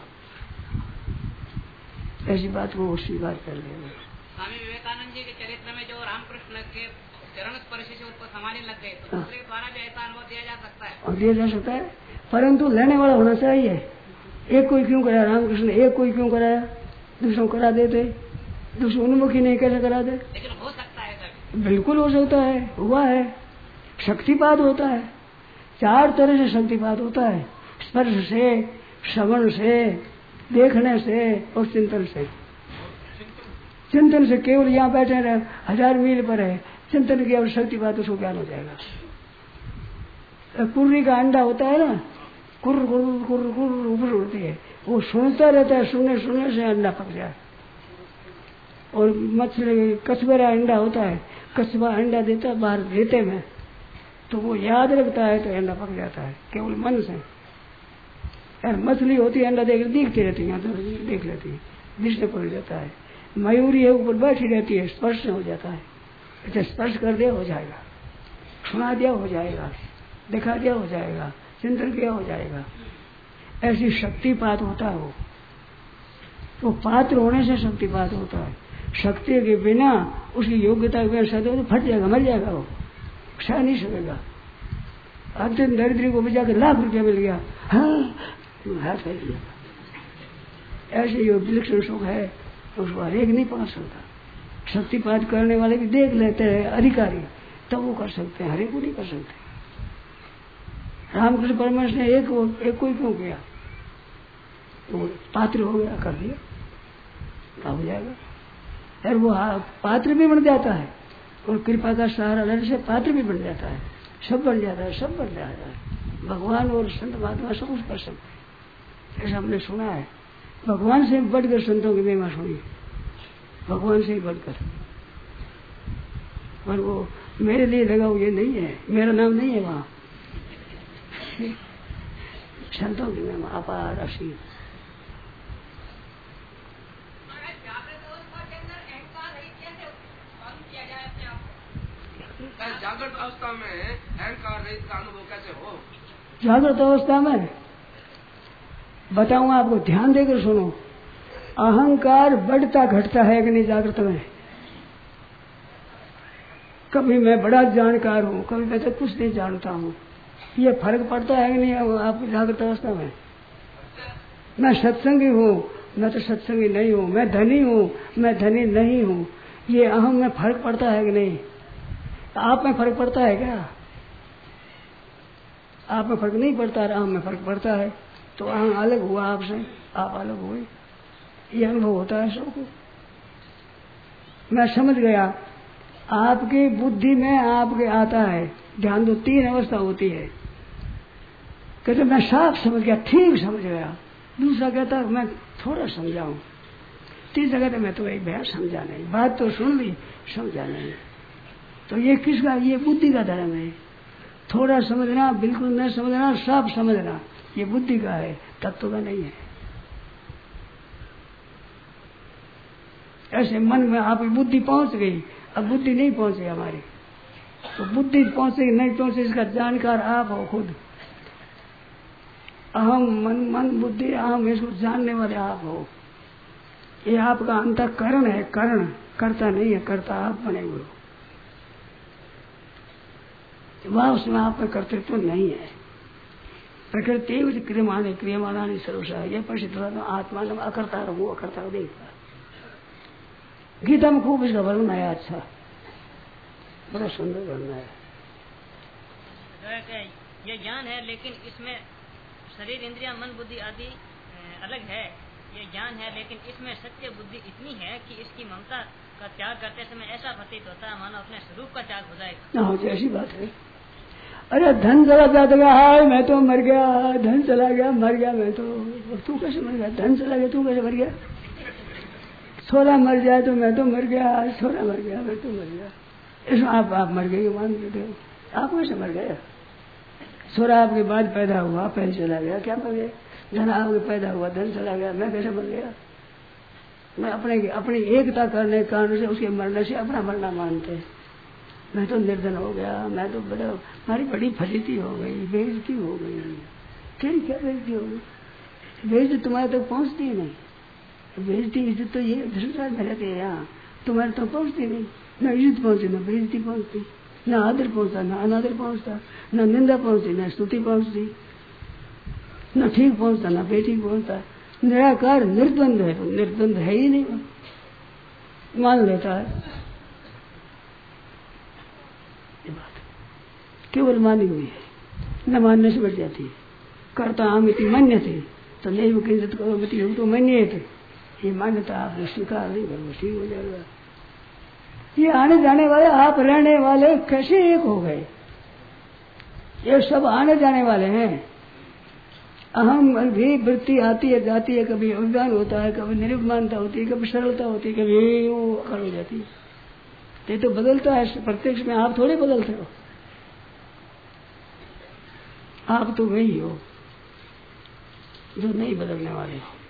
ऐसी बात को स्वीकार कर लेंगे। स्वामी विवेकानंद जी के चरित्र में जो रामकृष्ण के चरण स्पर्श से उसको समाने लग गए, तो दूसरे द्वारा भी ऐसा अनुभव दिया जा सकता है? और दिया जा सकता है, परंतु लेने वाला होना चाहिए। एक कोई क्यों कराया रामकृष्ण, एक कोई क्यों कराया, दूसरों करा देते, दूसरे उन्मुखी नहीं कैसे करा दे? लेकिन हो सकता है सर, बिल्कुल हो सकता है, हुआ है। शक्तिपात होता है, चार तरह से शक्तिपात होता है, स्पर्श से, श्रवण से, देखने से और चिंतन से। चिंतन से केवल यहाँ बैठे रहे, 1000 मील पर है, चिंतन की शक्तिपात उसको ज्ञान हो जाएगा। कुर्री का अंडा होता है ना, कुर कुर कुर कुर ऊपर उड़ती है, वो सुनता रहता है, सुनने सुनने से अंडा पक जाए। और मछली कछुआ अंडा होता है, कछुआ अंडा देता है बाहर रेते में, तो वो याद रखता है तो अंडा पक जाता है केवल मन से। यार मछली होती है अंडा देखती रहती है, तो देख लेती है, दृष्टि पड़ जाता है। मयूरी है ऊपर बैठी रहती है, स्पर्श हो जाता है, अच्छा स्पर्श कर दिया हो जाएगा, सुना दिया हो जाएगा, दिखा दिया हो जाएगा, चिंतन किया हो जाएगा। ऐसी शक्तिपात होता है वो पात्र होने से शक्तिपात होता है। शक्ति के बिना, उसकी योग्यता के बिना सदैव तो फट जाएगा, मर जाएगा, वो सह नहीं सकेगा। अंतिम दरिद्री को बजा के ₹1,00,000 मिल गया, हाँ हाथ फैल गया। ऐसे जो विलक्षण सुख है उसको हरेक नहीं पा सकता। शक्तिपात करने वाले भी देख लेते हैं अधिकारी, तब वो कर सकते हैं, हरेक को नहीं कर सकते। रामकृष्ण परमहंस ने एक को ही क्यों किया? वो पात्र हो गया, कर दिया, क्या हो जाएगा। यार वो पात्र भी बन जाता है, और कृपा का सहारा लेने से पात्र भी बन जाता है, सब बन जाता है, सब बन जाता है। भगवान और संत महात्मा सब कुछ कर सकते हैं, ऐसा हमने सुना है। भगवान से बढ़कर संतों की महिमा सुनी, भगवान से ही बढ़कर। पर वो मेरे लिए लगा हुआ ये नहीं है, मेरा नाम नहीं है वहां। संतों की महिमा अपार असीम। जागृत अवस्था में अहंकार रहित का अनुभव कैसे हो? जागृत अवस्था में बताऊं आपको, ध्यान देकर सुनो। अहंकार बढ़ता घटता है कि नहीं जागृत में? कभी मैं बड़ा जानकार हूँ, कभी मैं तो कुछ नहीं जानता हूँ, ये फर्क पड़ता है कि नहीं आप जागृत अवस्था में? मैं सत्संगी हूँ, मैं तो सत्संगी नहीं हूँ, मैं धनी हूँ, मैं धनी नहीं हूँ, ये अहम में फर्क पड़ता है कि नहीं? आप में फर्क पड़ता है क्या? आप में फर्क नहीं पड़ता, अहम में फर्क पड़ता है। तो अहम अलग हुआ आपसे, आप अलग हुए, ये अनुभव होता है सबको। मैं समझ गया, आपकी बुद्धि में आपके आता है ध्यान दो, 3 अवस्था होती है। कहते मैं साफ समझ गया, ठीक समझ गया। दूसरा कहता मैं थोड़ा समझाऊं। तीसरा कहता मैं तो एक भैया समझा नहीं, बात तो सुन ली, समझा नहीं। तो ये किसका? ये बुद्धि का धर्म है। थोड़ा समझना, बिल्कुल न समझना, साफ समझना, ये बुद्धि का है, तत्व का नहीं है। ऐसे मन में आपकी बुद्धि पहुंच गई, अब बुद्धि नहीं पहुंची हमारी, तो बुद्धि पहुंचे नहीं पहुंचे इसका जानकार आप हो खुद। अहम मन बुद्धि अहम, इसको जानने वाले आप हो। ये आपका अंतःकरण है, करण करता नहीं है, करता आप बने हुए हो। वह उसमें आप में कर्तृत्व नहीं है। प्रकृति क्रियमाणे क्रियमाणानि सर्वशः ये प्रसिद्ध आत्मा न अकर्ता वो अकर्ता देखता। गीता में खूब इसका वर्णन है, अच्छा बड़ा सुंदर वर्णन है। ये ज्ञान है, लेकिन इसमें शरीर इंद्रिया मन बुद्धि आदि अलग है। ये ज्ञान है, लेकिन इसमें सत्य बुद्धि इतनी है कि इसकी ममता का त्याग करते समय ऐसा प्रतीत होता है मानो अपने स्वरूप का त्याग हो जाएगा। हाँ ऐसी बात है। अरे धन चला जाता है, मैं तो मर गया, धन चला गया, मर गया मैं तो। तू कैसे मर गया? धन चला गया, तू कैसे मर गया? छोरा मर जाए तो मैं तो मर गया, छोरा मर गया मैं तो मर गया। इसमें आप मर गए मान लेते हो, आप कैसे मर गए? छोरा आपके बाद पैदा हुआ, पहले चला गया, क्या मर गया? धन आपके पैदा हुआ, धन चला गया, मैं कैसे मर गया? मैं अपनी एकता करने के कारण से उसके मरने से अपना मरना मानते हैं। मैं तो निर्धन हो गया, मैं तो हमारी बड़ी फजीती हो गई, बेइज्जती हो गई। तेरी क्या बेइज्जती हो गई? बेइज्जती तुम्हारे तक पहुंचती ही नहीं। बेइज्जती इज्जत तो ये धर्मराज में रहते हैं, यहाँ तुम्हारे तक पहुंचती नहीं। न इज्जत पहुंचती, न बेइज्जती पहुंचती, न आदर पहुंचता, न अनादर पहुंचता, न निंदा पहुंचती, न स्तुति पहुंचती, न ठीक पहुंचता, न बेठीक पहुंचता। निराकार निर्द्वंद है, तो निर्द्वंद है ही नहीं, मान लेता है। केवल मानी हुई है, न मानने से बढ़ जाती है। कर्ता अमिति मन्य थे तो नहीं वो किंचित करो मिति हो तो मन्य थे, ये मान्यता आपने स्वीकार नहीं करो, ठीक हो जाएगा। ये आने जाने वाले, आप रहने वाले कैसे एक हो गए? ये सब आने जाने वाले हैं, अहम भी वृत्ति आती है जाती है, कभी अभिमान होता है, कभी निरुपमानता होती है, कभी सरलता होती है, कभी वो अकड़ हो जाती है। ये तो बदलता है प्रत्यक्ष में, आप थोड़े बदलते हो, आप तो वही हो जो नहीं बदलने वाले हो।